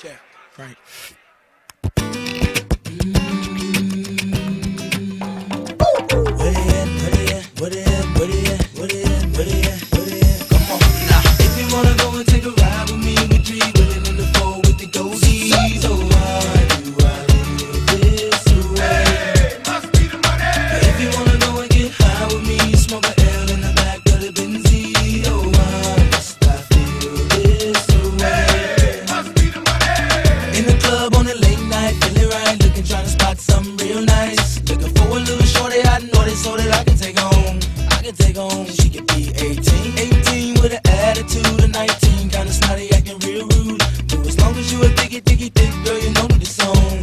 Check. Right. Come on now. If you wanna go and take a ride with me, we three willing in the four with the goldies. Oh, why do I live this way? Must be the money. If you wanna go and get high with me, smoke a L in the back of the Benzie. Oh, why must I feel this way? Must be the money. In the club on a late night, feeling right, looking, trying to spot something real nice. Looking for a little shorty I know this so that I can take home. Take home, she could be 18 with an attitude of 19, kinda snotty, acting real rude. But as long as you a thick, girl, you know the song,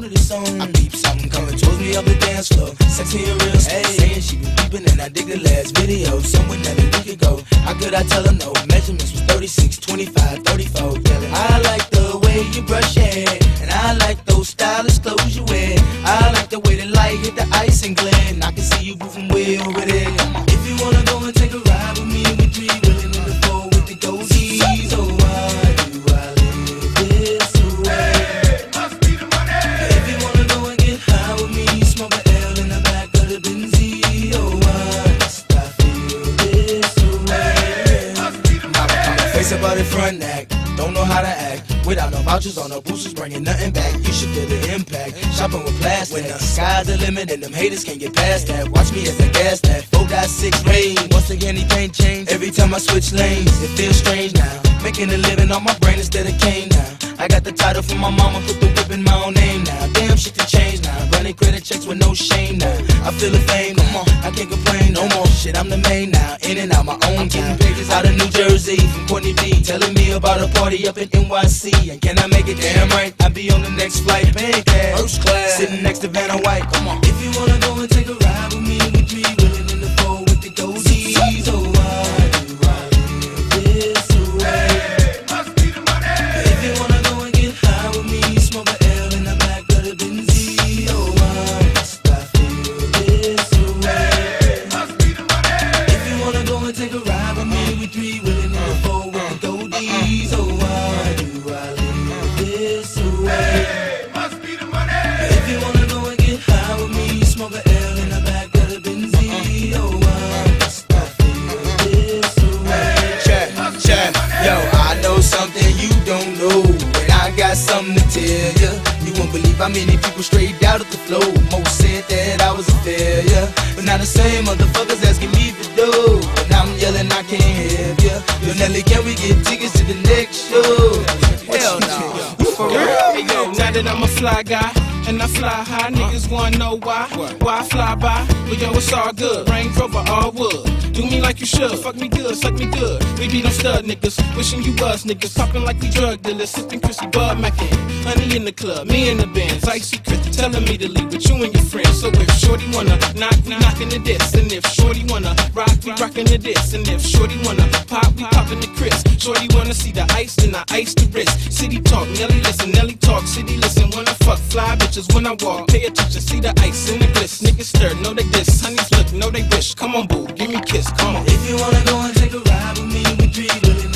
I peep something coming towards me up the dance floor, sexy and real slow, saying she been peeping and I dig the last video, somewhere that a week ago. How could I tell her no? Measurements was 36, 25, 34, yelling. I like the way you brush your hair, and I like those stylish clothes you wear. I like the way the light hit the ice and glint. I can see you moving way over there. If you wanna go and take a ride with me, we three willing in the four with the goldies. Oh, why do I live this way? Must be the money. If you wanna go and get high with me, smoke a L in the back of the Benzie. Oh, why must I feel this way? Must be the money. Face about the front act, don't know how to act. Without no vouchers or no boosters, bringing nothing back. You should feel the impact. Shopping with plastic. When the sky's the limit and them haters can't get past that. Watch me as I gas that 4.6 range. Once again, anything change. Every time I switch lanes, it feels strange now. Making a living on my brain instead of cane now. I got the title from my mama, put the whip in my own name now. Damn, shit can change now. Running credit checks with no shame now. I feel the fame, come on, I can't complain no more. Shit, I'm the main now, in and out my own town. Pages out of New Jersey from Courtney B, telling me about a party up in NYC. And can I make it? Damn right, I'll be on the next flight, paying cash, first class, sitting next to Vanna White. Come on. If you wanna go and take a ride with me, we three willing in the four with the goldies. Oh, why do I live this way? Must be the money. If you wanna go and get high with me, smoke a L in the back of the Benzie. Oh, why must I feel this way? Must be the money. If you wanna go and take a ride with me, we three willing in the four with the goldies. Oh, why do I live this way? Must be the money. If you wanna go and get high with me, smoke a L in the back of the Benzie. Oh, why must I feel this way? Check. Yo, I know something you don't know, and I got something to tell ya. You won't believe how many people straight out of the flow. Most said that I was a failure, but now the same motherfuckers asking me for dough. And I'm yelling I can't help ya. Yo, Nelly, can we get tickets to the next show? Hell no. For real? Hey yo, now that I'm a fly guy and I fly high, niggas wanna know why? Why I fly by? But yo, it's all good. Range Rover, all wood. Do me like you should. Fuck me good, suck me good. We be them stud niggas, wishing you was niggas. Popping like we drug dealers, sipping Chrissy Bud Mackin. Honey in the club, me in the Benz. Icy Chris telling me to leave with you and your friends. So if Shorty wanna knock, we knockin' the diss. And if Shorty wanna rock, we rockin' the diss. And if Shorty wanna pop, we poppin' the Chris. Shorty wanna see the ice, then I ice the wrist. City talk, Nelly listen, Nelly talk. City listen, when I fuck, fly bitches when I walk. Pay attention, see the ice in the bliss. Niggas stir, know they diss. Honeys look, know they wish. Come on, boo, give me a kiss, come on. If you wanna go and take a ride with me, we three willing